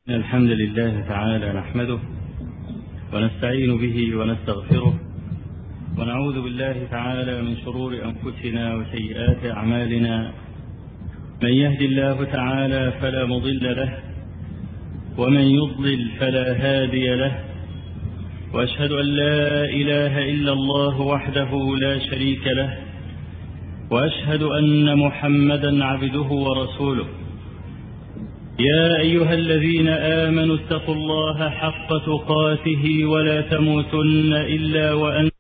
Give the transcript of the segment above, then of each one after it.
الحمد لله تعالى نحمده ونستعين به ونستغفره ونعوذ بالله تعالى من شرور أنفسنا وسيئات أعمالنا. من يهد الله تعالى فلا مضل له ومن يضلل فلا هادي له، وأشهد أن لا إله إلا الله وحده لا شريك له، وأشهد أن محمدا عبده ورسوله. يا أيها الذين آمنوا اتقوا الله حق تقاته ولا تموتن إلا وأنتم.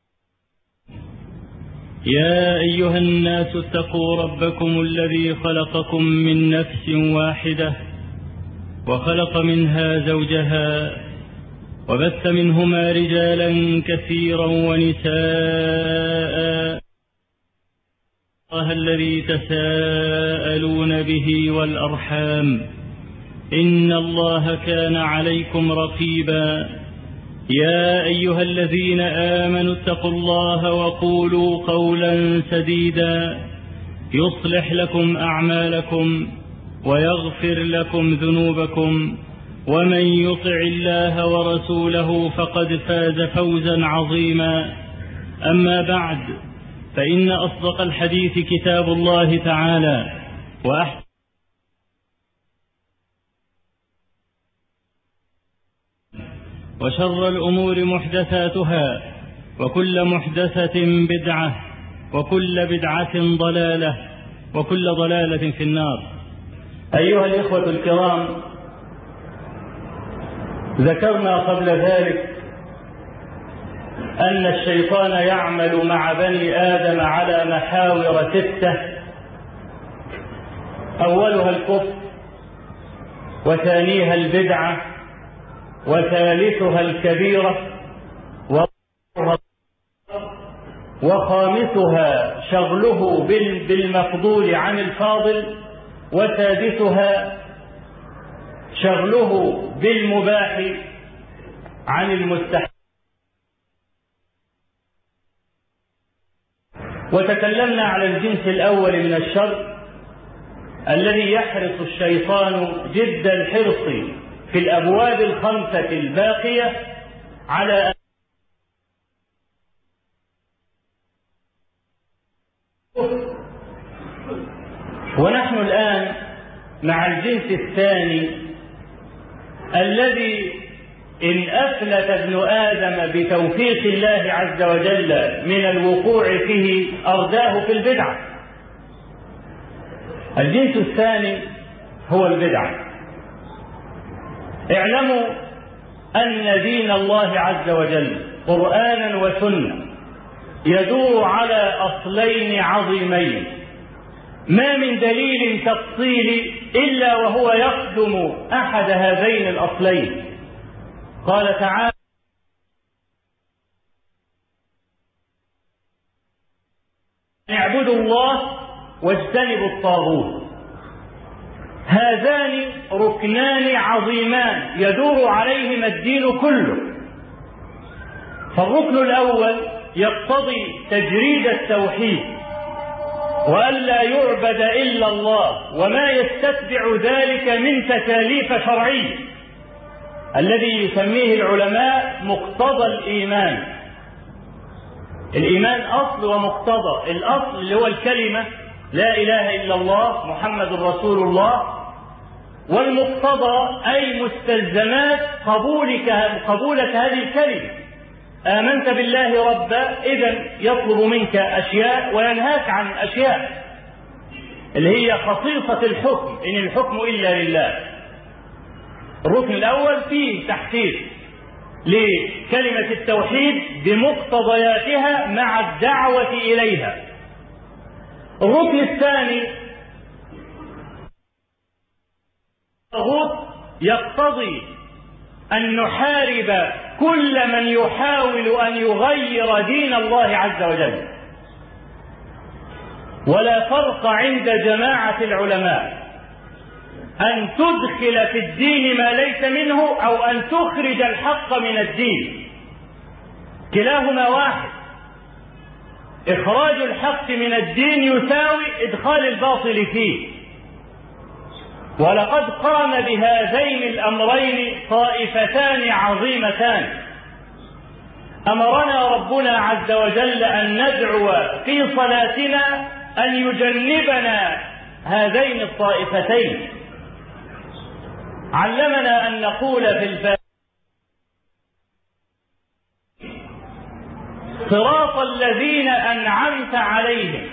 يا أيها الناس اتقوا ربكم الذي خلقكم من نفس واحدة وخلق منها زوجها وبث منهما رجالا كثيرا ونساء، الله الذي تساءلون به والأرحام إن الله كان عليكم رقيبا. يا أيها الذين آمنوا اتقوا الله وقولوا قولا سديدا يصلح لكم أعمالكم ويغفر لكم ذنوبكم، ومن يطع الله ورسوله فقد فاز فوزا عظيما. أما بعد، فإن أصدق الحديث كتاب الله تعالى، وشر الأمور محدثاتها، وكل محدثة بدعة، وكل بدعة ضلالة، وكل ضلالة في النار. أيها الإخوة الكرام، ذكرنا قبل ذلك أن الشيطان يعمل مع بني آدم على محاور 6، أولها الكفر، وثانيها البدعة، وثالثها الكبيرة، وخامسها شغله بالمفضول عن الفاضل، وسادسها شغله بالمباح عن المستحب. وتكلمنا على الجنس الأول من الشر الذي يحرص الشيطان جد الحرص في الأبواب الخمسة الباقية على ونحن الآن مع الجنس الثاني الذي إن أفلت ابن آدم بتوفيق الله عز وجل من الوقوع فيه أرداه في البدعة. الجنس الثاني هو البدعة. اعلموا أن دين الله عز وجل قرآنا وسنة يدور على أصلين عظيمين، ما من دليل تفصيلي إلا وهو يخدم أحد هذين الأصلين. قال تعالى: اعبدوا الله واجتنبوا الطاغوت. هذان ركنان عظيمان يدور عليهما الدين كله. فالركن الأول يقتضي تجريد التوحيد، وألا يعبد إلا الله وما يستتبع ذلك من تكاليف شرعية، الذي يسميه العلماء مقتضى الإيمان. الإيمان أصل ومقتضى. الأصل اللي هو الكلمة لا إله إلا الله محمد رسول الله، والمقتضى أي مستلزمات قبولك هذه الكلمة. آمنت بالله ربا، إذن يطلب منك أشياء وينهاك عن أشياء اللي هي خصيصة الحكم، إن الحكم إلا لله. الركن الأول فيه تحقيق لكلمة التوحيد بمقتضياتها مع الدعوة إليها. الركن الثاني الطاغوت يقتضي أن نحارب كل من يحاول أن يغير دين الله عز وجل. ولا فرق عند جماعة العلماء أن تدخل في الدين ما ليس منه أو أن تخرج الحق من الدين، كلاهما واحد. إخراج الحق من الدين يساوي إدخال الباطل فيه، ولقد قام بهذين الأمرين طائفتان عظيمتان أمرنا ربنا عز وجل أن ندعو في صلاتنا أن يجنبنا هذين الطائفتين. علمنا أن نقول في الفاتحة صراط الذين أنعمت عليهم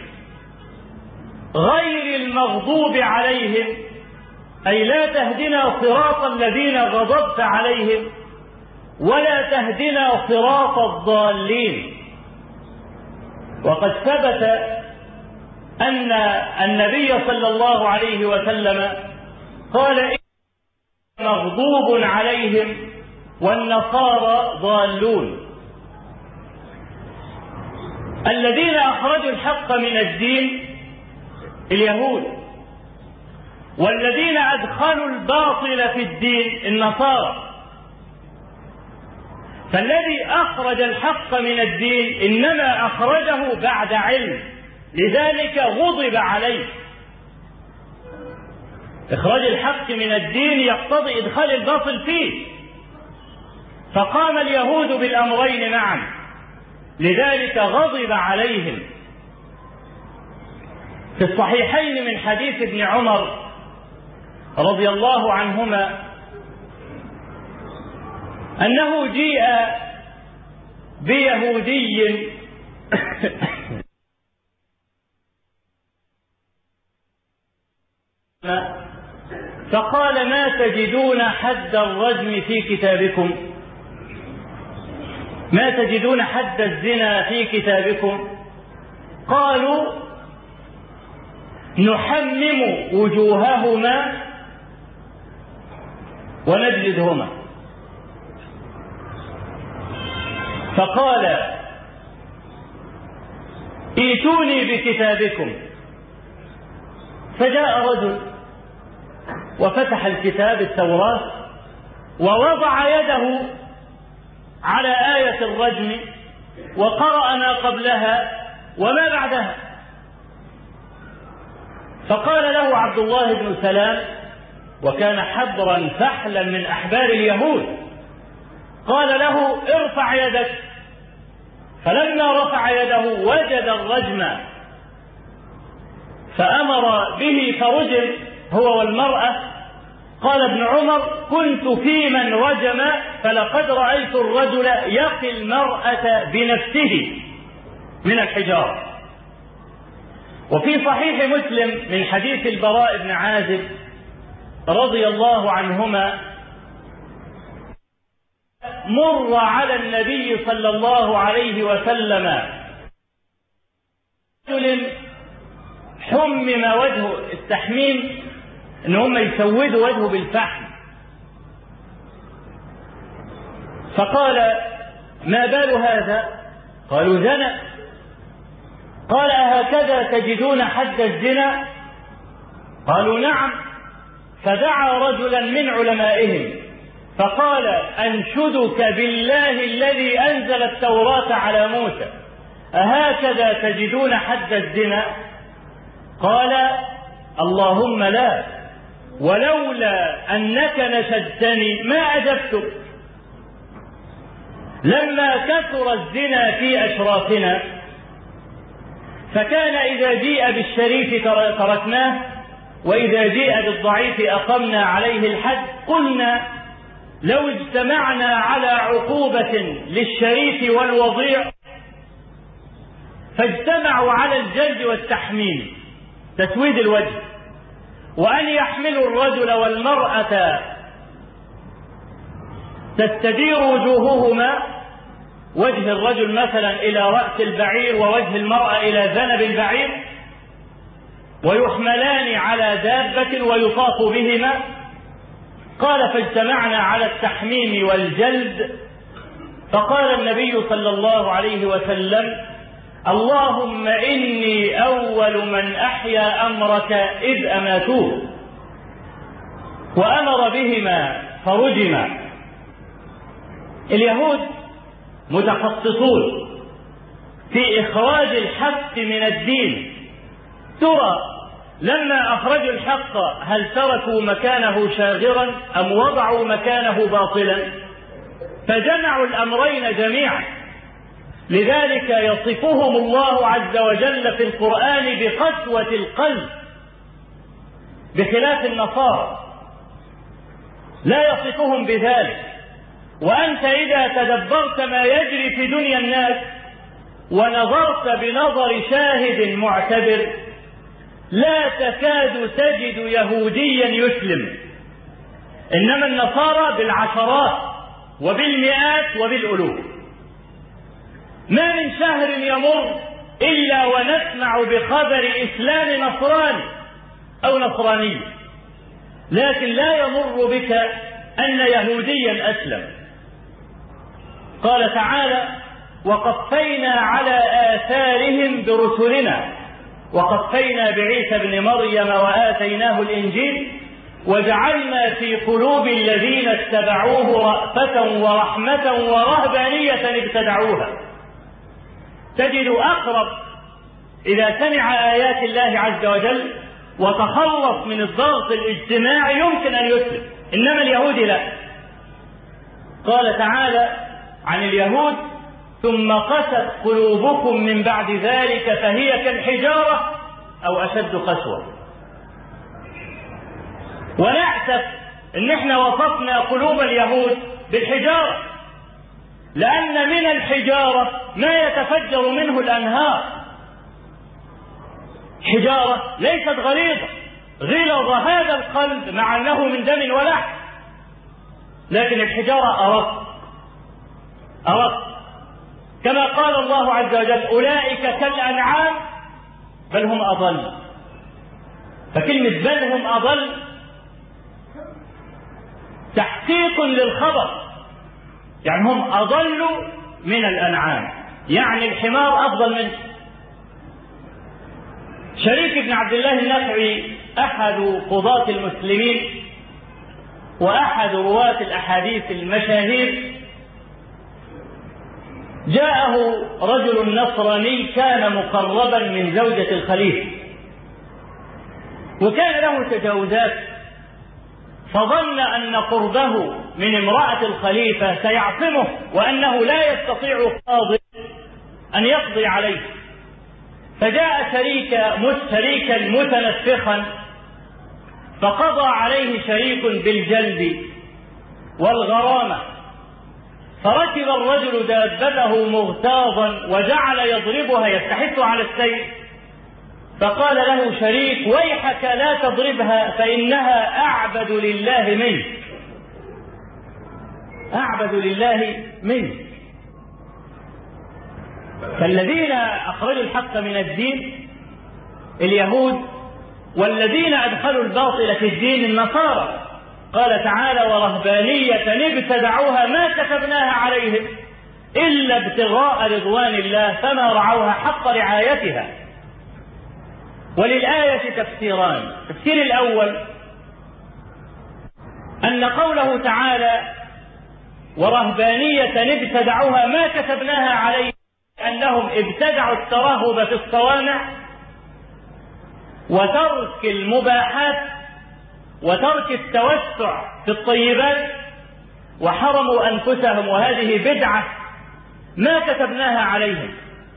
غير المغضوب عليهم، أي لا تهدنا صراط الذين غضبت عليهم ولا تهدنا صراط الضالين. وقد ثبت أن النبي صلى الله عليه وسلم قال إن مغضوب عليهم والنصارى ضالون. الذين أخرجوا الحق من الدين اليهود، والذين أدخلوا الباطل في الدين النصارى. فالذي أخرج الحق من الدين إنما أخرجه بعد علم، لذلك غضب عليه. إخراج الحق من الدين يقتضي إدخال الباطل فيه، فقام اليهود بالأمرين معا، لذلك غضب عليهم. في الصحيحين من حديث ابن عمر رضي الله عنهما أنه جيء بيهودي فقال ما تجدون حد الرجم في كتابكم؟ ما تجدون حد الزنا في كتابكم؟ قالوا نحمم وجوههما ونجلدهما. فقال ائتوني بكتابكم. فجاء رجل وفتح الكتاب التوراة ووضع يده على آية الرجم وقرأ ما قبلها وما بعدها. فقال له عبد الله بن سلام، وكان حبرا فحلا من أحبار اليهود، قال له ارفع يدك. فلما رفع يده وجد الرجم فأمر به فرجم هو والمرأة. قال ابن عمر كنت في من رجم فلقد رأيت الرجل يقي المرأة بنفسه من الحجارة. وفي صحيح مسلم من حديث البراء بن عازب رضي الله عنهما مر على النبي صلى الله عليه وسلم رجل حمم وجهه، التحميم ان هم يسودوا وجهه بالفحم. فقال ما بال هذا؟ قالوا زنى. قال أهكذا تجدون حد الزنا؟ قالوا نعم. فدعا رجلا من علمائهم فقال أنشدك بالله الذي أنزل التوراة على موسى أهكذا تجدون حد الزنا؟ قال اللهم لا، ولولا أنك نشدتني ما أجبتك. لما كثر الزنا في أشرافنا فكان إذا جيء بالشريف تركناه، وإذا جيء بالضعيف أقمنا عليه الحد. قلنا لو اجتمعنا على عقوبة للشريف والوضيع فاجتمعوا على الجلد والتحميل تسويد الوجه، وأن يحملوا الرجل والمرأة تستدير وجوههما، وجه الرجل مثلا إلى رأس البعير ووجه المرأة إلى ذنب البعير، ويحملان على دابة ويطاف بهما. قال فاجتمعنا على التحميم والجلد. فقال النبي صلى الله عليه وسلم اللهم إني أول من أحيا أمرك إذ أماتوه، وأمر بهما فرجما. اليهود متخصصون في إخراج الحق من الدين. ترى لما أخرجوا الحق هل تركوا مكانه شاغرا أم وضعوا مكانه باطلا؟ فجمعوا الأمرين جميعا. لذلك يصفهم الله عز وجل في القرآن بقسوة القلب، بخلاف النصارى لا يصفهم بذلك. وأنت إذا تدبرت ما يجري في دنيا الناس ونظرت بنظر شاهد معتبر لا تكاد تجد يهوديا يسلم، إنما النصارى بالعشرات وبالمئات وبالألوف. ما من شهر يمر إلا ونسمع بخبر إسلام نصراني أو نصراني، لكن لا يمر بك أن يهوديا أسلم. قال تعالى: وقفينا على آثارهم برسلنا وقفينا بعيسى بن مريم وآتيناه الإنجيل وجعلنا في قلوب الذين اتبعوه رأفة ورحمة ورهبانية ابتدعوها. تجد أقرب إذا سمع آيات الله عز وجل وتخلص من الضغط الاجتماعي يمكن أن يسلم، إنما اليهود لا. قال تعالى عن اليهود: ثم قست قلوبكم من بعد ذلك فهي كالحجارة أو أشد قسوة. ونأسف إن احنا وصفنا قلوب اليهود بالحجارة، لأن من الحجارة ما يتفجر منه الأنهار. حجارة ليست غليظة، غلظ هذا القلب مع أنه من دم ولحم، لكن الحجارة أرق. كما قال الله عز وجل: أولئك كالأنعام بل هم أضل. فكلمة بل هم أضل تحقيق للخبر، يعني هم أضل من الأنعام، يعني الحمار أفضل منه. شريك بن عبد الله النخعي أحد قضاة المسلمين وأحد رواة الأحاديث المشاهير، جاءه رجل نصراني كان مقربا من زوجة الخليفة، وكان له تجاوزات، فظن أن قربه من امرأة الخليفة سيعصمه وأنه لا يستطيع قاضي أن يقضي عليه، فجاء شريكا متنفخا فقضى عليه شريك بالجلد والغرامة. فركب الرجل دابته مغتاظا وجعل يضربها يستحث على السير، فقال له شريك: ويحك لا تضربها فإنها أعبد لله منك، أعبد لله منك. فالذين أخرجوا الحق من الدين اليهود، والذين أدخلوا الباطل في الدين النصارى. قال تعالى: ورهبانية ابتدعوها ما كتبناها عليهم إلا ابتغاء رضوان الله فما رعوها حق رعايتها. وللآية تفسيران: التفسير الأول أن قوله تعالى ورهبانية ابتدعوها ما كتبناها عليهم أنهم ابتدعوا الترهب في الصوامع وترك المباحات وترك التوسع في الطيبات وحرموا أنفسهم، وهذه بدعة ما كتبناها عليهم،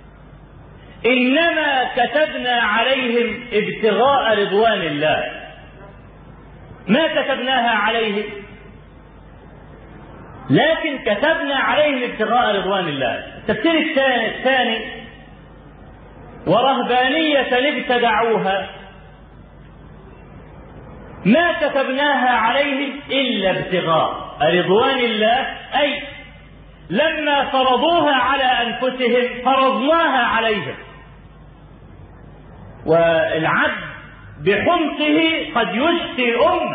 إنما كتبنا عليهم ابتغاء رضوان الله، ما كتبناها عليهم لكن كتبنا عليهم ابتغاء رضوان الله. التفسير الثاني ورهبانية ابتدعوها ما كتبناها عليهم إلا ابتغاء رضوان الله، أي لما فرضوها على أنفسهم فرضناها عليهم. والعبد بحمقه قد يشفي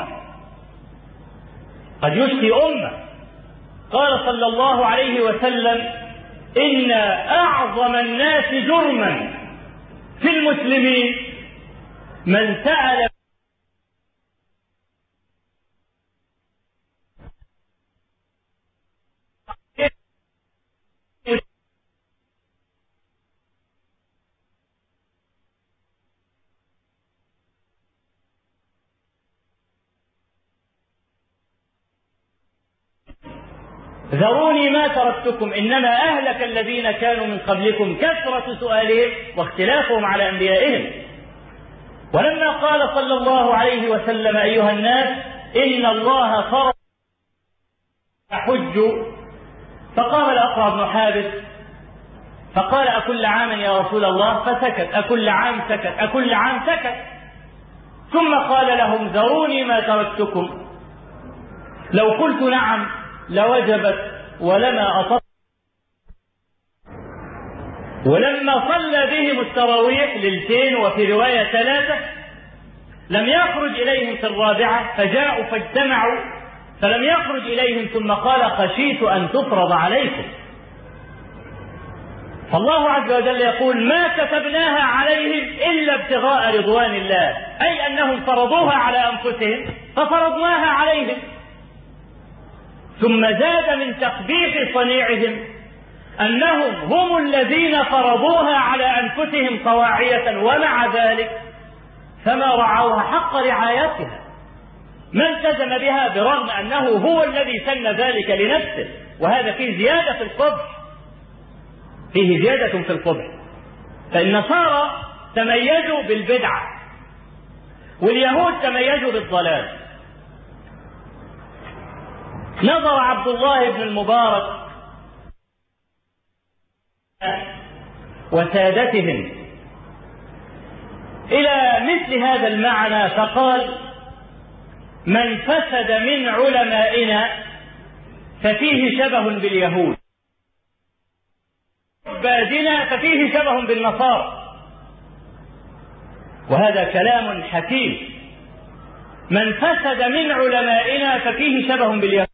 أمة. قال صلى الله عليه وسلم: إن أعظم الناس جرما في المسلمين من سأل ذروني ما تركتكم إنما أهلك الذين كانوا من قبلكم كثرة سؤالهم واختلافهم على أنبيائهم. ولما قال صلى الله عليه وسلم أيها الناس إن الله فرض حج، فقام الأقرع بن حابس فقال أكل عام يا رسول الله؟ فسكت. أكل عام؟ سكت. أكل عام؟ سكت. ثم قال لهم ذروني ما تركتكم، لو قلت نعم لوجبت ولما أصبت. ولما صلى بهم التراويح ليلتين وفي رواية 3 لم يخرج إليهم في الرابعة، فجاءوا فاجتمعوا فلم يخرج إليهم، ثم قال خشيت أن تفرض عليكم. فالله عز وجل يقول ما كتبناها عليهم إلا ابتغاء رضوان الله، أي أنهم فرضوها على أنفسهم ففرضناها عليهم. ثم زاد من تقبيح صنيعهم أنهم هم الذين فرضوها على أنفسهم طواعية، ومع ذلك فما رعوها حق رعايتها، ما التزم بها برغم أنه هو الذي سن ذلك لنفسه. وهذا فيه زيادة في القبح، فيه زيادة في القبح. فالنصارى تميزوا بالبدعة واليهود تميزوا بالضلال. نظر عبد الله بن المبارك وسادتهم إلى مثل هذا المعنى فقال من فسد من علمائنا ففيه شبه باليهود، عبادنا ففيه شبه بالنصارى. وهذا كلام حكيم. من فسد من علمائنا ففيه شبه باليهود.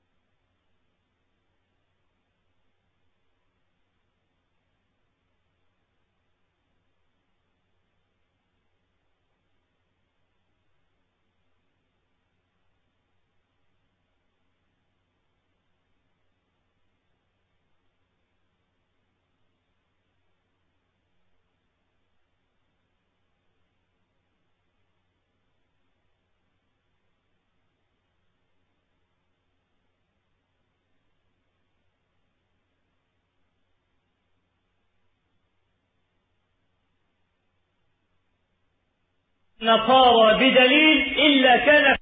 نصارى بدليل إلا كان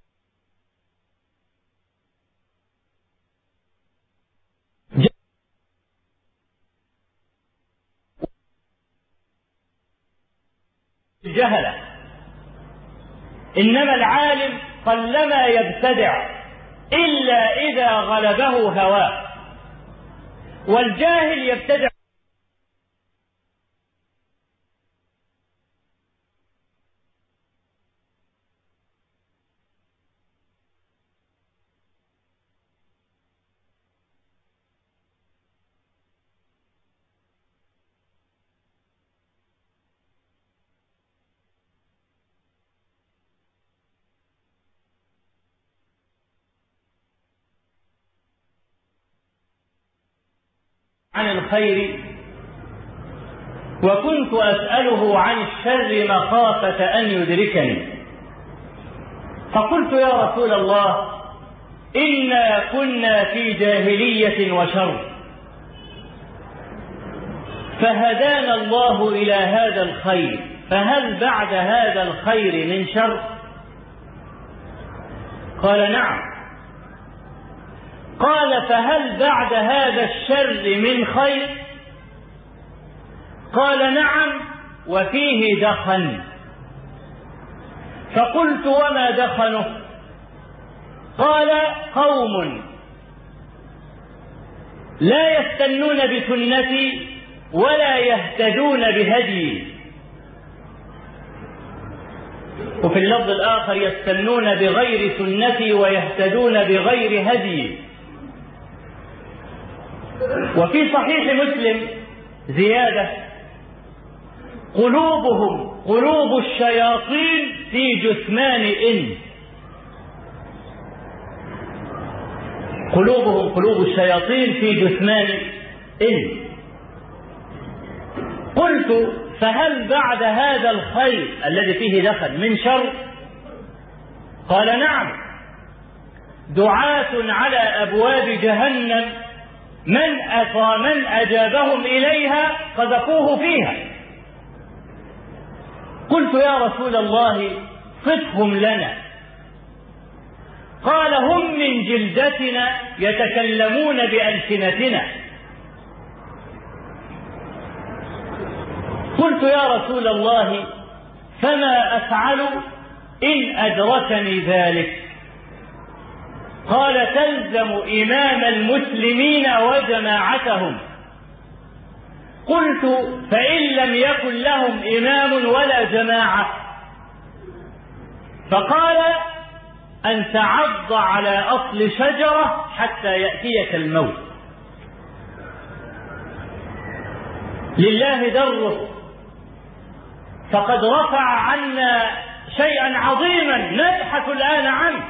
جهلة. إنما العالم قلما يبتدع إلا إذا غلبه هواه، والجاهل يبتدع عن الخير، وكنت أسأله عن الشر مخافة أن يدركني. فقلت يا رسول الله إنا كنا في جاهلية وشر، فهدانا الله إلى هذا الخير، فهل بعد هذا الخير من شر؟ قال نعم. قال فهل بعد هذا الشر من خير؟ قال نعم وفيه دخن. فقلت وما دخنه؟ قال قوم لا يستنون بسنتي ولا يهتدون بهدي. وفي اللفظ الآخر يستنون بغير سنتي ويهتدون بغير هدي. وفي صحيح مسلم زيادة قلوبهم قلوب الشياطين في جثمان إنس. قلوبهم قلوب الشياطين في جثمان إنس. قلت فهل بعد هذا الخير الذي فيه دخل من شر؟ قال نعم، دعاة على أبواب جهنم من أجابهم إليها قذفوه فيها. قلت يا رسول الله صفهم لنا. قال هم من جلدتنا يتكلمون بألسنتنا. قلت يا رسول الله فما أفعل إن أدركني ذلك؟ قال تلزم إمام المسلمين وجماعتهم. قلت فإن لم يكن لهم إمام ولا جماعة؟ فقال أن تعض على أصل شجرة حتى يأتيك الموت. لله دره، فقد رفع عنا شيئا عظيما نبحث الآن عنه.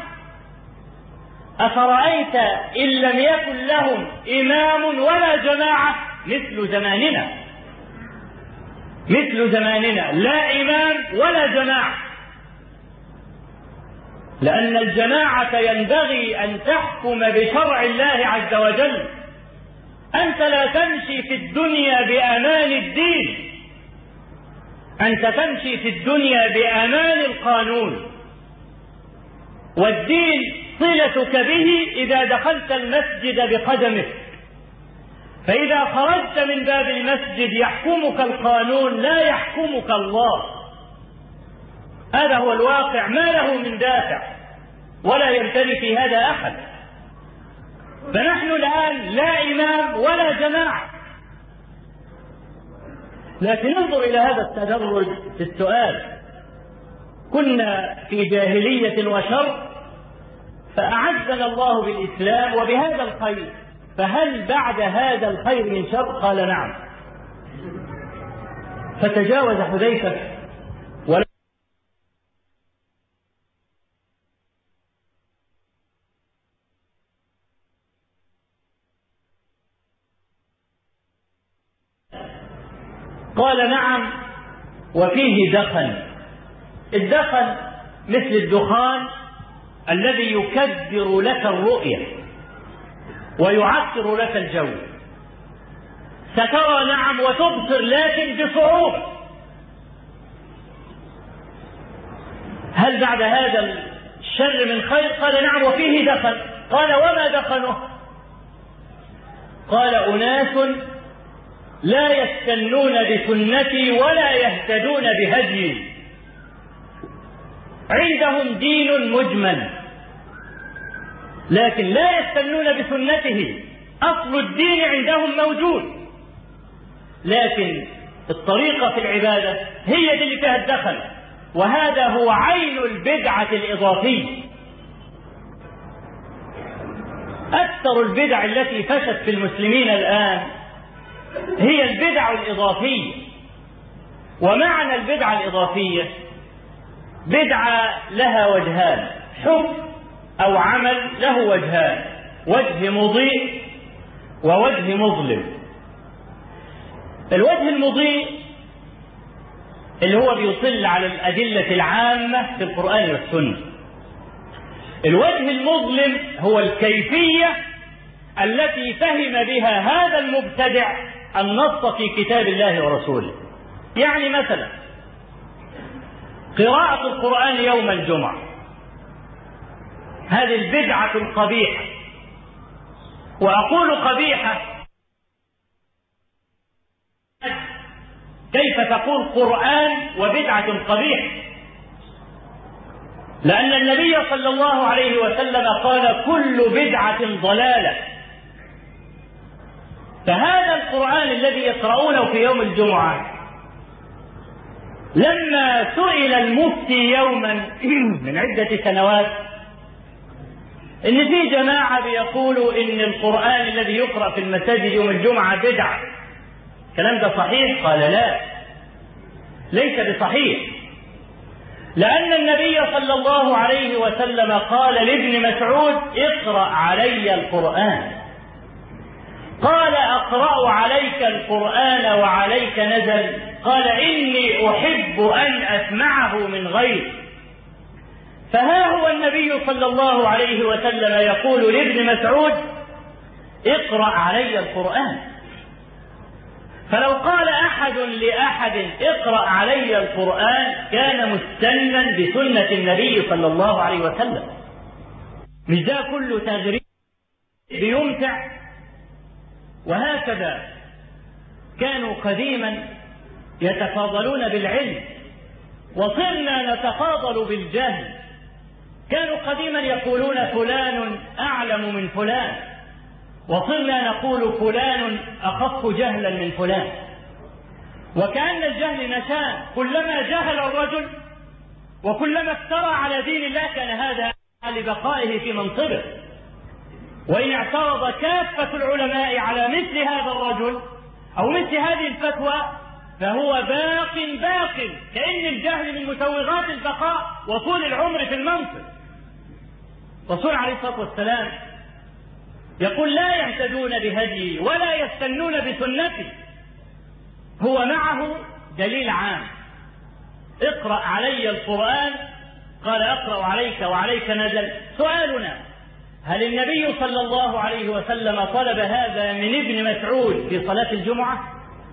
أفرأيت إن لم يكن لهم إمام ولا جماعة؟ مثل زماننا لا إمام ولا جماعة، لأن الجماعة ينبغي أن تحكم بشرع الله عز وجل. أنت لا تمشي في الدنيا بأمان الدين، أنت تمشي في الدنيا بأمان القانون، والدين صلتك به إذا دخلت المسجد بقدمك، فإذا خرجت من باب المسجد يحكمك القانون لا يحكمك الله. هذا هو الواقع، ما له من دافع ولا يمتلك في هذا أحد. فنحن الآن لا إمام ولا جماعة. لكن انظر إلى هذا التدرج في السؤال. كنا في جاهلية وشر، فأعزنا الله بالإسلام وبهذا الخير، فهل بعد هذا الخير من شر؟ قال نعم. فتجاوز حذيفة قال نعم وفيه دخن. الدخن مثل الدخان الذي يكدر لك الرؤية ويعكر لك الجو. سترى نعم وتبصر لكن بصعوبة. هل بعد هذا الشر من خير؟ قال نعم وفيه دخن. قال وما دخنه؟ قال أناس لا يستنون بسنتي ولا يهتدون بهديي، عندهم دين مجمل لكن لا يستنون بسنته. أصل الدين عندهم موجود، لكن الطريقة في العبادة هي دي اللي فيها الدخل، وهذا هو عين البدعة الإضافية. أكثر البدع التي فشت في المسلمين الآن هي البدع الإضافية. ومعنى البدعة الإضافية بدعة لها وجهان، حكم أو عمل له وجهان، وجه مضيء ووجه مظلم. الوجه المضيء اللي هو بيطل على الأدلة العامة في القرآن والسنة. الوجه المظلم هو الكيفية التي فهم بها هذا المبتدع النص في كتاب الله ورسوله. يعني مثلا قراءة القرآن يوم الجمعة، هذه البدعة القبيحة. وأقول قبيحة، كيف تقول قرآن وبدعة قبيحة؟ لأن النبي صلى الله عليه وسلم قال كل بدعة ضلالة. فهذا القرآن الذي يقرؤونه في يوم الجمعة، لما سئل المفتي يوما من عدة سنوات إن في جماعة بيقولوا إن القرآن الذي يقرأ في المساجد يوم الجمعة بدعة، الكلام ده صحيح؟ قال لا، ليس بصحيح، لأن النبي صلى الله عليه وسلم قال لابن مسعود اقرأ علي القرآن. قال أقرأ عليك القرآن وعليك نزل؟ قال إني أحب أن أسمعه من غيري. فها هو النبي صلى الله عليه وسلم يقول لابن مسعود اقرأ علي القرآن. فلو قال أحد لأحد اقرأ علي القرآن كان مستنا بسنة النبي صلى الله عليه وسلم. مش ده كله تغريب بيمتع؟ وهكذا كانوا قديما يتفاضلون بالعلم وصرنا نتفاضل بالجهل. كانوا قديما يقولون فلان أعلم من فلان، وصرنا نقول فلان أخف جهلا من فلان. وكأن الجهل نشان، كلما جهل الرجل وكلما افترى على دين الله كان هذا لبقائه في منصبه. وإن اعترض كافة العلماء على مثل هذا الرجل أو مثل هذه الفتوى فهو باق كأن الجهل من مسوغات البقاء وطول العمر في المنصب. الرسول عليه الصلاة والسلام يقول لا يهتدون بهدي ولا يستنون بسنتي. هو معه دليل عام، اقرأ علي القرآن، قال أقرأ عليك وعليك نزل. سؤالنا: هل النبي صلى الله عليه وسلم طلب هذا من ابن مسعود في صلاة الجمعة؟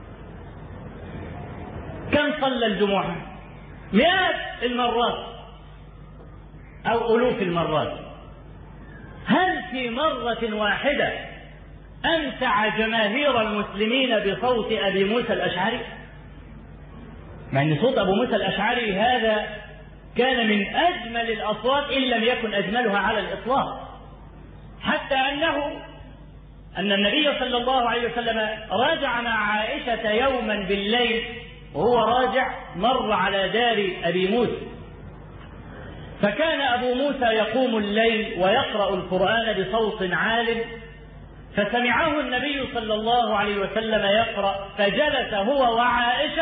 كم صلى الجمعة؟ مئات المرات أو ألوف المرات. هل في مرة واحدة أمتع جماهير المسلمين بصوت أبي موسى الأشعري؟ مع أن صوت أبو موسى الأشعري هذا كان من أجمل الأصوات إن لم يكن أجملها على الإطلاق، حتى أن النبي صلى الله عليه وسلم راجع مع عائشة يوما بالليل، وهو راجع مر على دار أبي موسى، فكان أبو موسى يقوم الليل ويقرأ القرآن بصوت عال، فسمعه النبي صلى الله عليه وسلم يقرأ، فجلس هو وعائشة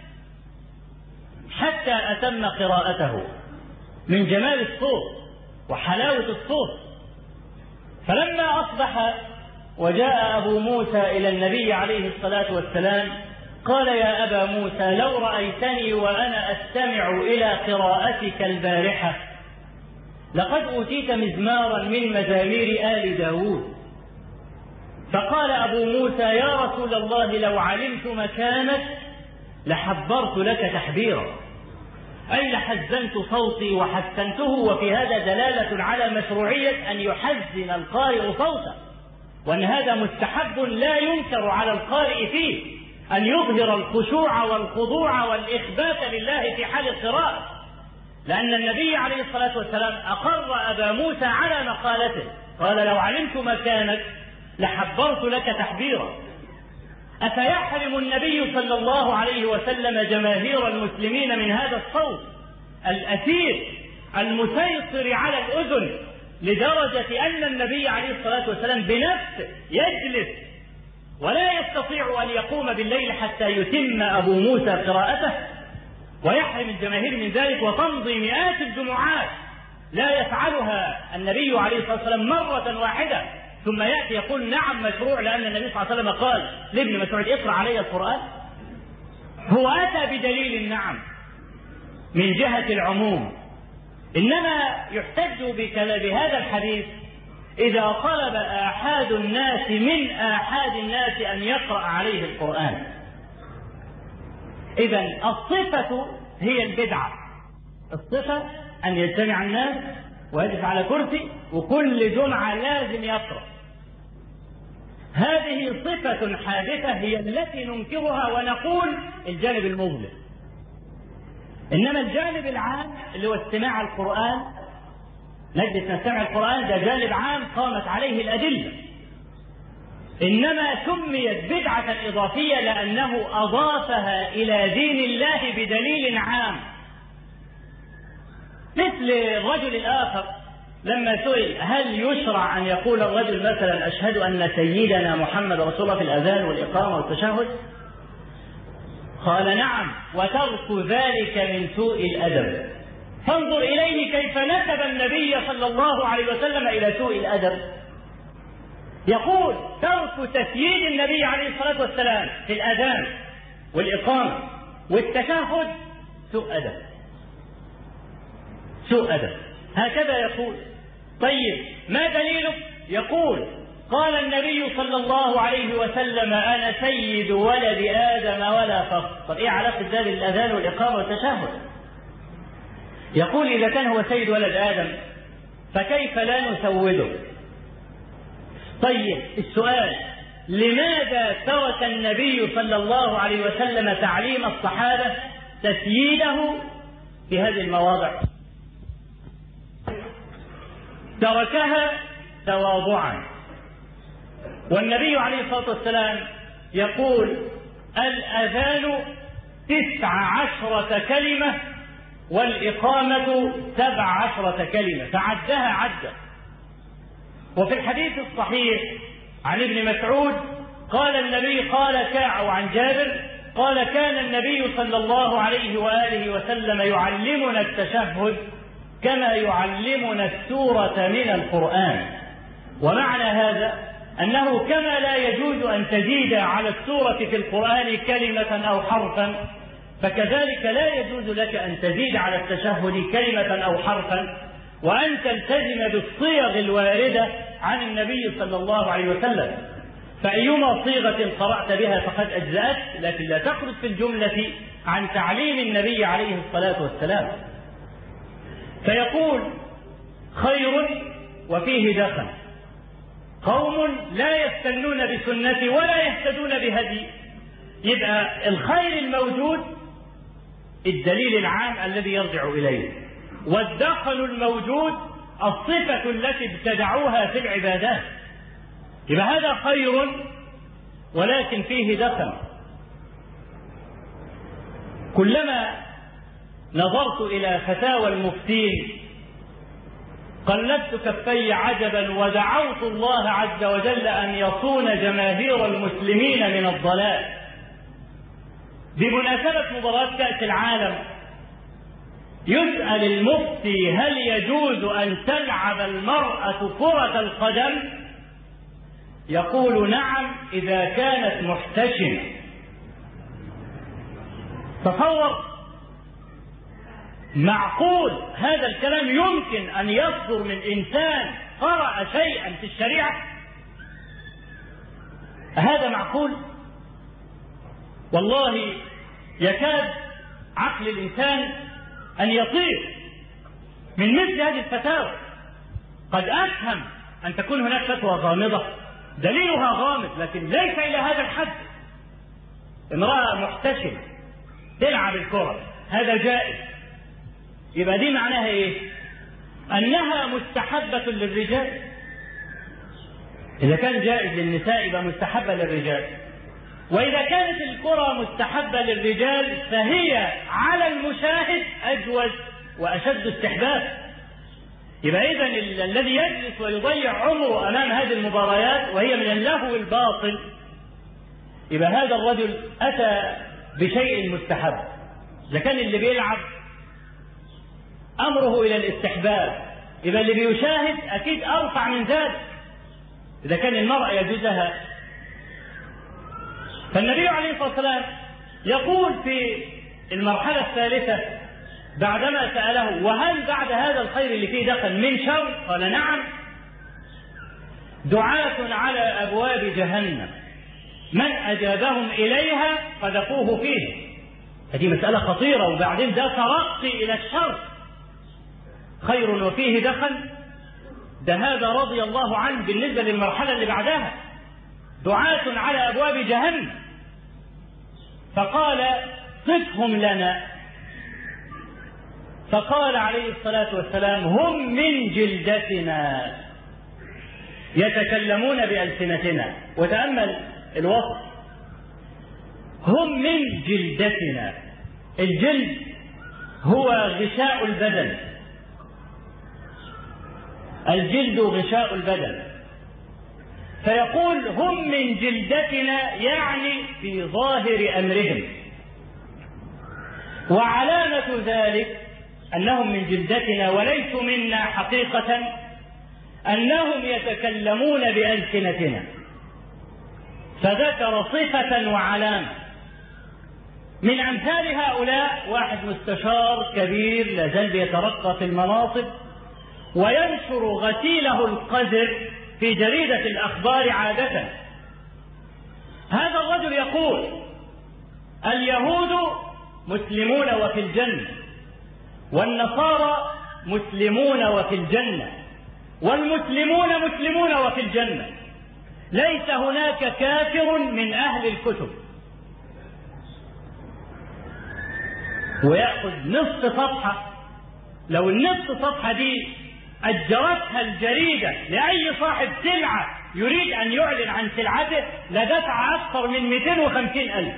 حتى أتم قراءته من جمال الصوت وحلاوة الصوت. فلما أصبح وجاء أبو موسى إلى النبي عليه الصلاة والسلام قال: يا أبا موسى، لو رأيتني وأنا أستمع إلى قراءتك البارحة لقد أوتيت مزمارا من مزامير آل داود. فقال أبو موسى: يا رسول الله، لو علمت مكانك لحبرت لك تحبيرا، أي لحزنت صوتي وحسنته. وفي هذا دلالة على مشروعية أن يحزن القارئ صوته، وأن هذا مستحب لا ينكر على القارئ فيه، أن يظهر الخشوع والخضوع والإخبات لله في حال القراءة، لأن النبي عليه الصلاة والسلام أقر أبا موسى على مقالته، قال: لو علمت مكانك لحبرت لك تحبيرا. أفيحرم النبي صلى الله عليه وسلم جماهير المسلمين من هذا الصوت الأثير المسيطر على الأذن، لدرجة أن النبي عليه الصلاة والسلام بنفسه يجلس ولا يستطيع أن يقوم بالليل حتى يتم أبو موسى قراءته، ويحرم الجماهير من ذلك، وتمضي مئات الجمعات لا يفعلها النبي عليه الصلاة والسلام مرة واحدة، ثم يأتي يقول نعم مشروع، لأن النبي صلى الله عليه وسلم قال لابن مسعود: اقرأ علي القرآن. هو أتى بدليل النعم من جهة العموم، إنما يحتج بهذا الحديث إذا طلب آحاد الناس من آحاد الناس أن يقرأ عليه القرآن. إذن الصفة هي البدعة، الصفة أن يجتمع الناس ويجلس على كرسي وكل جمعة لازم يقرأ. هذه صفة حادثة هي التي ننكرها ونقول الجانب المظلم. إنما الجانب العام اللي هو استماع القرآن، نجلس نستمع القرآن، ده جانب عام قامت عليه الأدلة، إنما سميت بدعة إضافية لأنه أضافها إلى دين الله بدليل عام. مثل الرجل الآخر لما سئل: هل يشرع أن يقول الرجل مثلا أشهد أن سيدنا محمد رسول الله في الأذان والإقامة والتشهد؟ قال: نعم، وترك ذلك من سوء الأدب. فانظر إليه كيف نسب النبي صلى الله عليه وسلم إلى سوء الأدب. يقول: ترك تسييد النبي عليه الصلاة والسلام في الأذان والإقامة والتشهد سوء أدب، سوء أدب، هكذا يقول. طيب ما دليله؟ يقول: قال النبي صلى الله عليه وسلم: أنا سيد ولد آدم ولا فخر. طب إيه علاقة ده بالأذان والإقامة والتشهد؟ يقول: إذا كان هو سيد ولد آدم فكيف لا نسوده؟ طيب السؤال: لماذا ترك النبي صلى الله عليه وسلم تعليم الصحابة تسييده في هذه المواضع؟ تركها تواضعا. والنبي عليه الصلاة والسلام يقول: الأذان 19 كلمة والإقامة 17 كلمة، فعدها عدة. وفي الحديث الصحيح عن ابن مسعود قال النبي عن جابر قال: كان النبي صلى الله عليه وآله وسلم يعلمنا التشهد كما يعلمنا السورة من القرآن. ومعنى هذا أنه كما لا يجوز أن تزيد على السورة في القرآن كلمة أو حرفا، فكذلك لا يجوز لك أن تزيد على التشهد كلمة أو حرفا، وأن تلتزم بالصيغ الواردة عن النبي صلى الله عليه وسلم. فأيما صيغة قرأت بها فقد أجزأت، لكن لا تخرج في الجملة عن تعليم النبي عليه الصلاة والسلام. فيقول: خير وفيه دخل، قوم لا يستنون بسنتي ولا يهتدون بهدي. يبقى الخير الموجود الدليل العام الذي يرجع إليه، والدخل الموجود الصفة التي ابتدعوها في العبادات. يبقى هذا خير ولكن فيه دخل. كلما نظرت إلى فتاوى المفتين قلبت كفي عجبا ودعوت الله عز وجل أن يصون جماهير المسلمين من الضلال. بمناسبة مباراة كأس العالم يسأل المفتي: هل يجوز أن تلعب المرأة كرة القدم؟ يقول: نعم إذا كانت محتشمة. تصور، معقول هذا الكلام يمكن أن يصدر من إنسان قرأ شيئا في الشريعة؟ هذا معقول؟ والله يكاد عقل الإنسان أن يطير من مثل هذه الفتاوى. قد أفهم أن تكون هناك فتوى غامضة دليلها غامض، لكن ليس إلى هذا الحد. امرأة محتشمة تلعب الكرة، هذا جائز. يبقى دي معناها إيه؟ أنها مستحبة للرجال. إذا كان جائز للنساء يبقى مستحبة للرجال، وإذا كانت الكرة مستحبة للرجال فهي على المشاهد أجوز وأشد استحباب. يبقى إذن الذي يجلس ويضيع عمره أمام هذه المباريات وهي من اللهو الباطل، يبقى هذا الرجل أتى بشيء مستحب. إذا كان اللي بيلعب أمره إلى الاستحباب، يبقى اللي بيشاهد أكيد أرفع من ذلك إذا كان المرأة يجوزها. فالنبي عليه الصلاة والسلام يقول في المرحلة الثالثة بعدما سأله: وهل بعد هذا الخير اللي فيه دخل من شر؟ قال: نعم، دعاة على أبواب جهنم من أجابهم إليها قذفوه فيه. هذه مسألة خطيرة، وبعدين ده ترقي إلى الشر. خير وفيه دخل، ده هذا رضي الله عنه بالنسبة للمرحلة اللي بعدها. دعاة على أبواب جهنم، فقال: صفهم لنا. فقال عليه الصلاة والسلام: هم من جلدتنا يتكلمون بألسنتنا. وتأمل الوصف: هم من جلدتنا. الجلد هو غشاء البدن، الجلد غشاء البدن. فيقول: هم من جلدتنا، يعني في ظاهر أمرهم. وعلامة ذلك أنهم من جلدتنا وليسوا منا حقيقة أنهم يتكلمون بألسنتنا. فذكر صفة وعلامة. من أمثال هؤلاء واحد مستشار كبير لا زال يترقى في المناصب وينشر غسيله القذر في جريدة الأخبار عادة. هذا الرجل يقول: اليهود مسلمون وفي الجنة، والنصارى مسلمون وفي الجنة، والمسلمون مسلمون وفي الجنة، ليس هناك كافر من أهل الكتب. ويأخذ نصف صفحة. لو النصف صفحة دي أجرتها الجريدة لأي صاحب سلعة يريد أن يعلن عن سلعته لدفع أكثر من 250,000.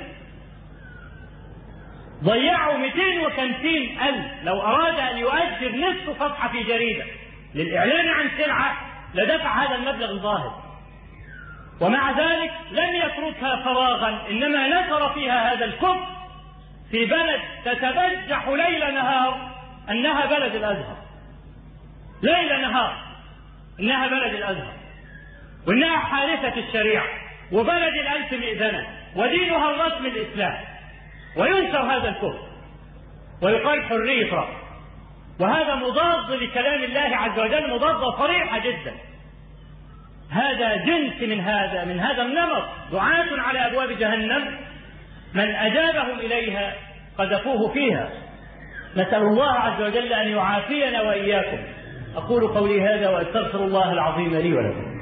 ضيعوا 250,000 لو أراد أن يؤجر نصف صفحة في جريدة للإعلان عن سلعة لدفع هذا المبلغ الظاهر. ومع ذلك لم يتركها فراغا، إنما نشر فيها هذا الكفر في بلد تتبجح ليل نهار أنها بلد الأزهر، ليل نهار إنها بلد الأزهر، وإنها حارسة الشريعة وبلد الألف مئذنة ودينها الرسمي الإسلام، وينشر هذا الكفر ويقال حرية رأي، وهذا مضاد لكلام الله عز وجل، مضادة صريحة جدا. هذا جنس من هذا النمط، دعاة على أبواب جهنم، من أجابهم إليها قذفوه فيها. نسأل الله عز وجل أن يعافينا وإياكم. أقول قولي هذا وأستغفر الله العظيم لي ولكم.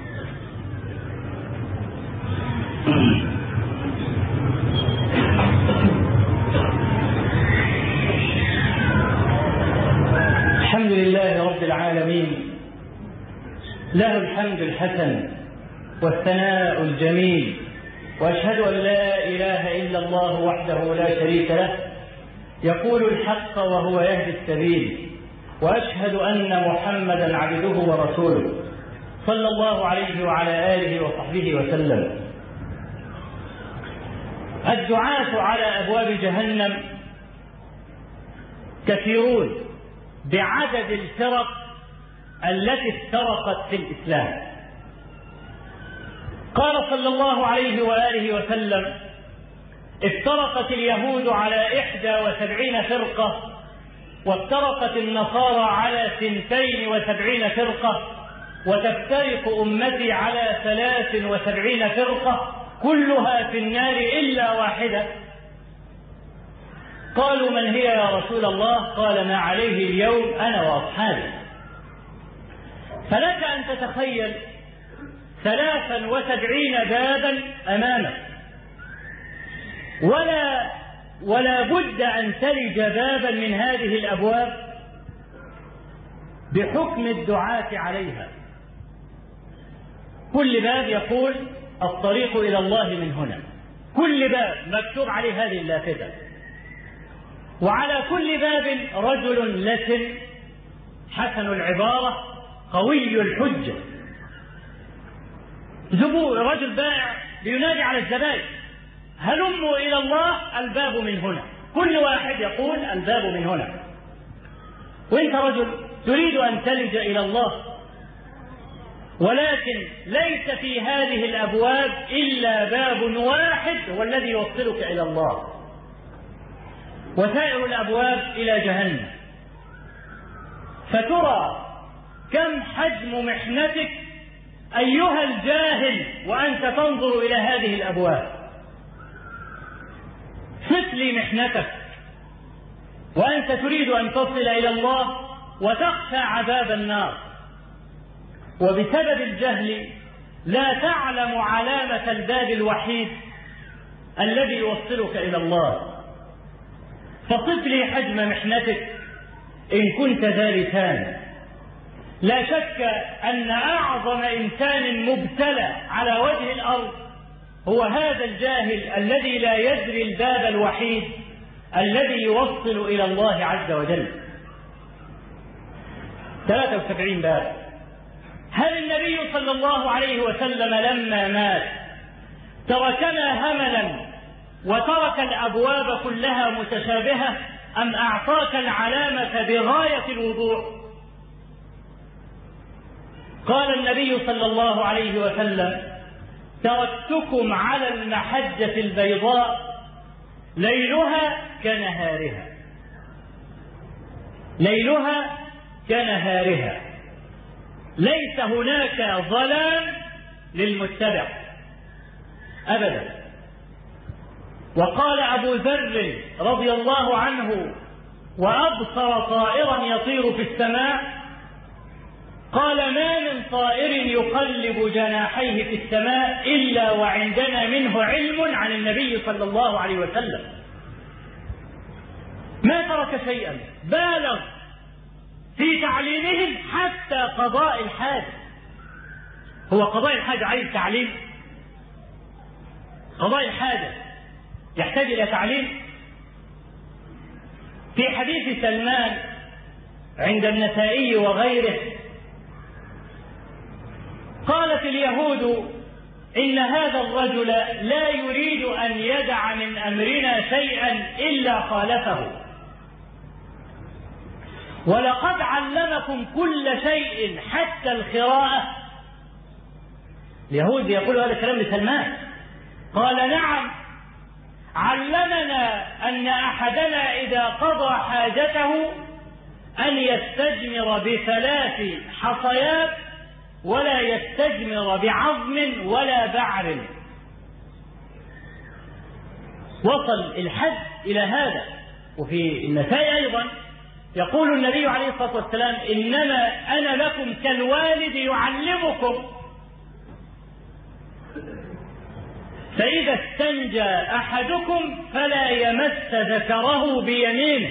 الحمد لله رب العالمين، له الحمد الحسن والثناء الجميل، وأشهد أن لا إله إلا الله وحده لا شريك له يقول الحق وهو يهدي السبيل، وأشهد أن محمدا عبده ورسوله صلى الله عليه وعلى آله وصحبه وسلم. الدعاة على أبواب جهنم كثيرون بعدد الفرق التي افترقت في الإسلام. قال صلى الله عليه وآله وسلم: افترقت اليهود على 71 فرقة، وافترقت النصارى على 72 فرقة، وتفترق أمتي على 73 فرقة، كلها في النار إلا واحدة. قالوا: من هي يا رسول الله؟ قال: ما عليه اليوم أنا وأصحابي. فلك أن تتخيل 73 بابا أمامك، ولا بد أن تلج بابا من هذه الأبواب بحكم الدعاة عليها. كل باب يقول: الطريق إلى الله من هنا. كل باب مكتوب عليه هذه اللافتة، وعلى كل باب رجل لسن حسن العبارة قوي الحجة، رجل بائع لينادي على الزبائن: هلموا إلى الله، الباب من هنا. كل واحد يقول: الباب من هنا. وانت رجل تريد أن تلج إلى الله، ولكن ليس في هذه الأبواب إلا باب واحد هو الذي يوصلك إلى الله، وسائر الأبواب إلى جهنم. فترى كم حجم محنتك أيها الجاهل وأنت تنظر إلى هذه الأبواب. صف لي محنتك وأنت تريد أن تصل إلى الله وتخشى عذاب النار، وبسبب الجهل لا تعلم علامة الباب الوحيد الذي يوصلك إلى الله. فصف لي حجم محنتك إن كنت ذا لسان. لا شك أن أعظم إنسان مبتلى على وجه الأرض هو هذا الجاهل الذي لا يدري الباب الوحيد الذي يوصل إلى الله عز وجل. 73 باب. هل النبي صلى الله عليه وسلم لما مات تركنا هملا وترك الأبواب كلها متشابهة، أم أعطاك العلامة بغاية الوضوح؟ قال النبي صلى الله عليه وسلم: تركتكم على المحجة البيضاء ليلها كنهارها، ليلها كنهارها. ليس هناك ظلام للمتبع أبدا. وقال أبو ذر رضي الله عنه وأبصر طائرا يطير في السماء، قال: ما من طائر يقلب جناحيه في السماء إلا وعندنا منه علم عن النبي صلى الله عليه وسلم. ما ترك شيئا، بالغ في تعليمهم حتى قضاء الحاجة. هو قضاء الحاجة عايز تعليم؟ قضاء الحاجة يحتاج إلى تعليم؟ في حديث سلمان عند النسائي وغيره قالت اليهود: إن هذا الرجل لا يريد أن يدع من أمرنا شيئا إلا خالفه، ولقد علمكم كل شيء حتى القراءة. اليهود يقول هذا الكلام لسلمان. قال: نعم، علمنا أن أحدنا إذا قضى حاجته أن يستجمر ب3 حصيات ولا يستجمر بعظم ولا بعر. وصل الحد إلى هذا. وفي النسائي أيضا يقول النبي عليه الصلاة والسلام: إنما أنا لكم كالوالد يعلمكم، فإذا استنجى أحدكم فلا يمس ذكره بيمينه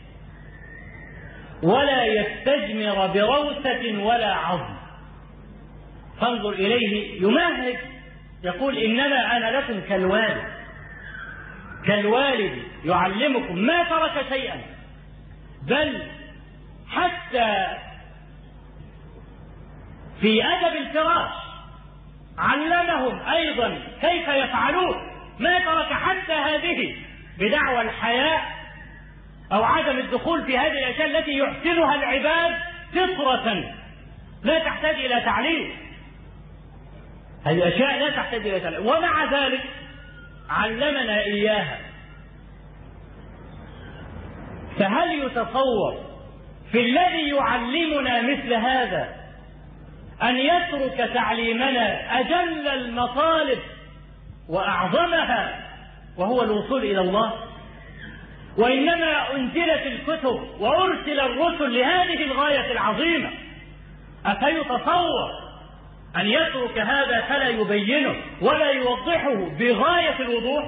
ولا يستجمر بروثة ولا عظم. فانظر إليه يمهد، يقول: إنما أنا لكم كالوالد يعلمكم. ما ترك شيئا، بل حتى في أدب الفراش علمهم أيضا كيف يفعلون. ما ترك حتى هذه بدعوى الحياء أو عدم الدخول في هذه الأشياء التي يحسنها العباد فطرة لا تحتاج إلى تعليم. هذه الأشياء لا تحتاج إلى تعليم، ومع ذلك علمنا إياها. فهل يتصور في الذي يعلمنا مثل هذا أن يترك تعليمنا أجل المطالب وأعظمها وهو الوصول إلى الله؟ وإنما أنزلت الكتب وأرسل الرسل لهذه الغاية العظيمة. أفيتصور أن يترك هذا فلا يبينه ولا يوضحه بغاية الوضوح؟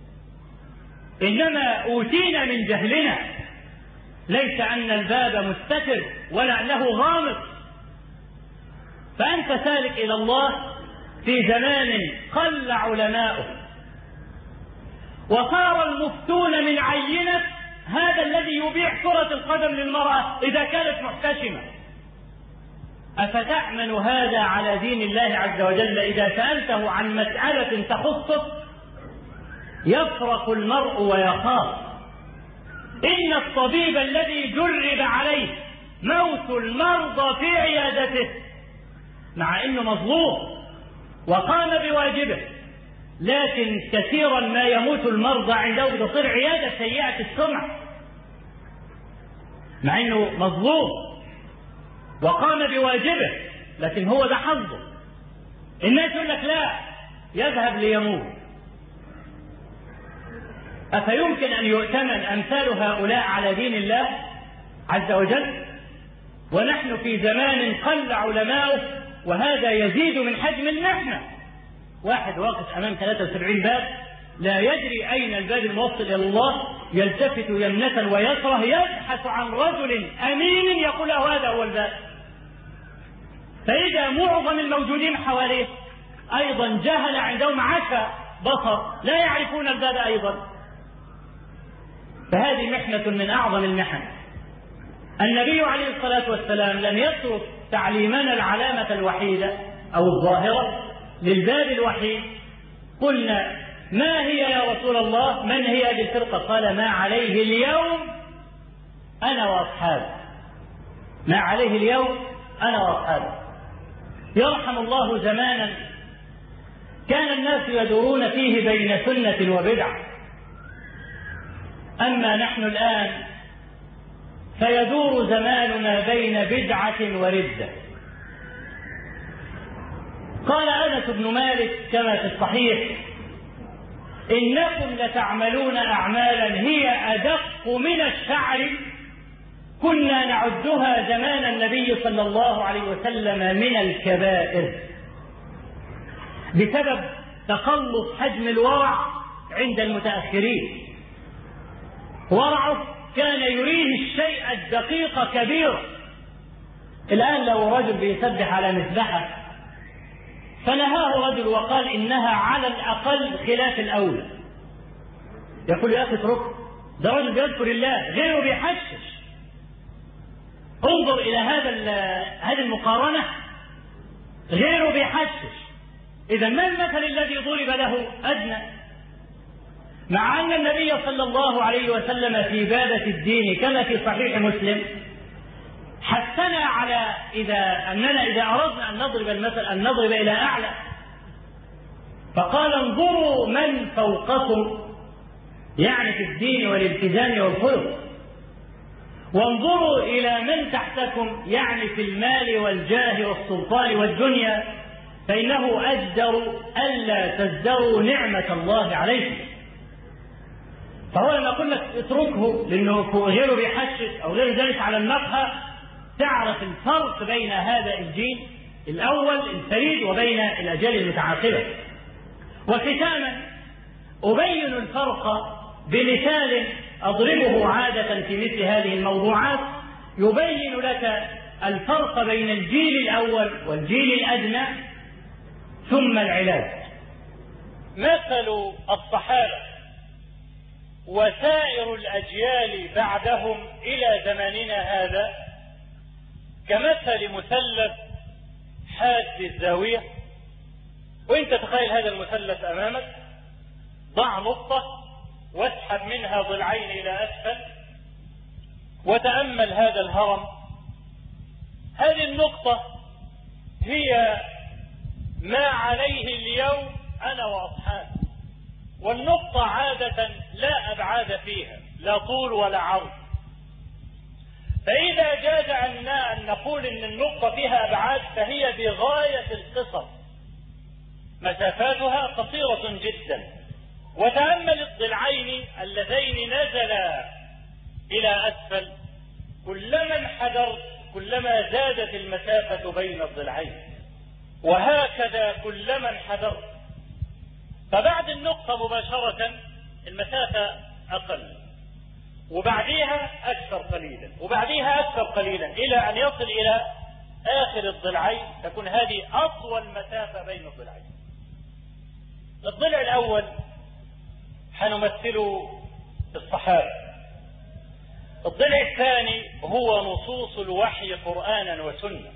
إنما أوتينا من جهلنا، ليس أن الباب مستتر ولا أنه غامض. فأنت سالك إلى الله في زمان قل علماؤه، وصار المفتون من عينة هذا الذي يبيح كرة القدم للمرأة إذا كانت محتشمة. أفتأمن هذا على دين الله عز وجل؟ إذا سألته عن مسألة تخصه يفرق المرء ويخاف. إن الطبيب الذي جرب عليه موت المرضى في عيادته مع أنه مظلوم وقام بواجبه، لكن كثيرا ما يموت المرضى عنده بتصير عيادة سيئة السمعة مع أنه مظلوم وقام بواجبه، لكن هو ده حظه. الناس يقول لك لا، يذهب ليموت. أفيمكن أن يؤتمن أمثال هؤلاء على دين الله عز وجل؟ ونحن في زمان قل علماؤه، وهذا يزيد من حجم المحنة. واحد واقف أمام 73 باب لا يدري أين الباب الموصل إلى الله، يلتفت يمنة ويسره يبحث عن رجل أمين يقول له هذا هو الباب. فإذا معظم الموجودين حواليه أيضا جهل عندهم عشا بصر لا يعرفون الباب أيضا. فهذه محنة من أعظم المحن. النبي عليه الصلاة والسلام لم يترك تعليمنا العلامة الوحيدة أو الظاهرة للباب الوحيد. قلنا: ما هي يا رسول الله؟ من هي هذه الفرقة؟ قال: ما عليه اليوم أنا وأصحابي. ما عليه اليوم أنا وأصحابي. يرحم الله زمانا كان الناس يدورون فيه بين سنة وبدعة، أما نحن الآن فيدور زماننا بين بدعة وردة. قال أنس بن مالك كما في الصحيح: إنكم لتعملون أعمالا هي أدق من الشعر كنا نعدها زمان النبي صلى الله عليه وسلم من الكبائر، بسبب تقلص حجم الورع عند المتأخرين. ورعه كان يريه الشيء الدقيق كبيرا. الآن لو رجل بيسبح على مذبحة فنهاه رجل وقال إنها على الأقل خلاف الأولى، يقول يا أخي اتركه، ده رجل بيذكر الله، غيره بيحشش. انظر إلى هذه المقارنة، غيره بيحشش. إذا ما المثل الذي ضرب له أدنى؟ مع أن النبي صلى الله عليه وسلم في بابة الدين كما في صحيح مسلم حثنا على أننا إذا أردنا أن نضرب المثل أن نضرب إلى أعلى، فقال: انظروا من فوقكم، يعني في الدين والالتزام والخلق، وانظروا إلى من تحتكم، يعني في المال والجاه والسلطان والدنيا، فإنه أجدر ألا تزدروا نعمة الله عليكم. فهو لما أقول لك اتركه لأنه غيره بيحشش أو غير ذلك على المقهى، تعرف الفرق بين هذا الجيل الأول الفريد وبين الأجيال المتعاقبة. وختاما أبين الفرق بمثال أضربه عادة في مثل هذه الموضوعات يبين لك الفرق بين الجيل الأول والجيل الأدنى ثم العلاج. مثل الصحابة وسائر الأجيال بعدهم إلى زماننا هذا كمثل مثلث حاد الزاوية. وانت تخيل هذا المثلث أمامك، ضع نقطة واسحب منها ضلعين إلى أسفل وتأمل هذا الهرم. هذه النقطة هي ما عليه اليوم أنا وأصحابي، والنقطة عادة لا أبعاد فيها، لا طول ولا عرض. فإذا جاز عنا أن نقول إن النقطة فيها أبعاد فهي بغاية القصر، مسافاتها قصيرة جدا. وتأمل الضلعين اللذين نزلا إلى أسفل، كلما انحدرت كلما زادت المسافة بين الضلعين، وهكذا كلما انحدرت. فبعد النقطة مباشرة المسافة أقل، وبعديها أكثر قليلا، وبعديها أكثر قليلا، إلى أن يصل إلى آخر الضلعين، تكون هذه أطول مسافة بين الضلعين. الضلع الأول حنمثله الصحابة. الضلع الثاني هو نصوص الوحي قرآنا وسنة.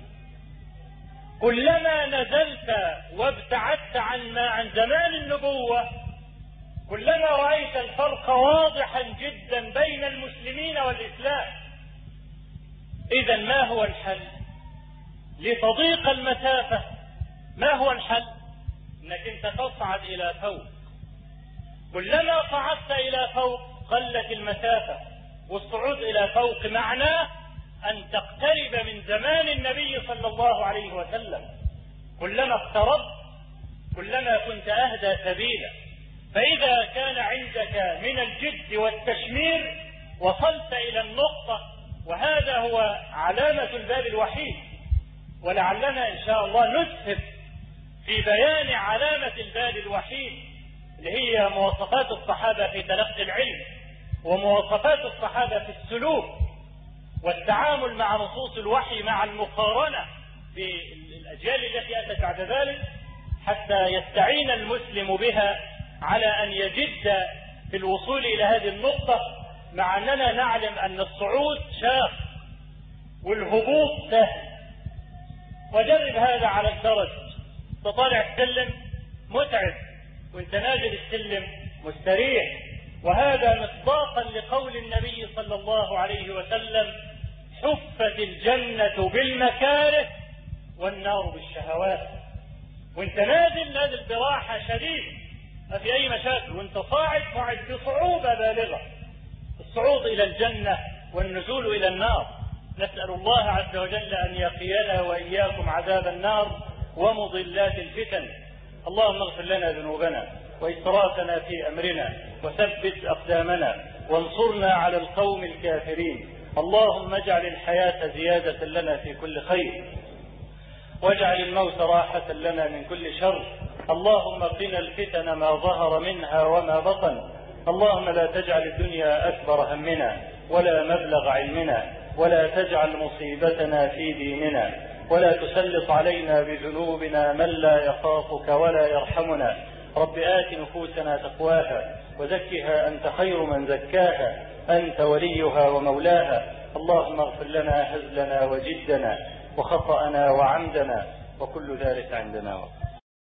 كلما نزلت وابتعدت عن زمان النبوة كلما رأيت الفرق واضحا جدا بين المسلمين والإسلام. إذا ما هو الحل لتضيق المسافة؟ ما هو الحل؟ انك انت تصعد الى فوق. كلما صعدت الى فوق قلت المسافة، والصعود الى فوق معناه ان تقترب من زمان النبي صلى الله عليه وسلم. كلما اقتربت كلما كنت اهدى سبيلا. فاذا كان عندك من الجد والتشمير وصلت الى النقطة، وهذا هو علامة الباب الوحيد. ولعلنا ان شاء الله نسهب في بيان علامة الباب الوحيد اللي هي مواصفات الصحابة في تلقي العلم، ومواصفات الصحابة في السلوك والتعامل مع نصوص الوحي، مع المقارنة بالأجيال التي أتت بعد ذلك، حتى يستعين المسلم بها على أن يجد في الوصول إلى هذه النقطة، مع أننا نعلم أن الصعود شاق والهبوط سهل. وجرب هذا على الدرج، تطالع السلم متعب وانت نازل السلم مستريح. وهذا مصداقا لقول النبي صلى الله عليه وسلم: حفت الجنة بالمكاره والنار بالشهوات. وانت نازل براحة شديدة ما في اي مشاكل، وانت صاعد بصعوبة بالغة. الصعود الى الجنة والنزول الى النار. نسأل الله عز وجل ان يقينا واياكم عذاب النار، ومضلات الفتن. اللهم اغفر لنا ذنوبنا وإسرافنا في أمرنا وثبت أقدامنا وانصرنا على القوم الكافرين. اللهم اجعل الحياة زيادة لنا في كل خير واجعل الموت راحة لنا من كل شر. اللهم قنا الفتن ما ظهر منها وما بطن. اللهم لا تجعل الدنيا أكبر همنا ولا مبلغ علمنا ولا تجعل مصيبتنا في ديننا ولا تسلط علينا بذنوبنا من لا يخافك ولا يرحمنا. رب آت نفوسنا تقواها وزكها أنت خير من زكاها أنت وليها ومولاها. اللهم اغفر لنا هزلنا وجدنا وخطأنا وعمدنا وكل ذلك عندنا.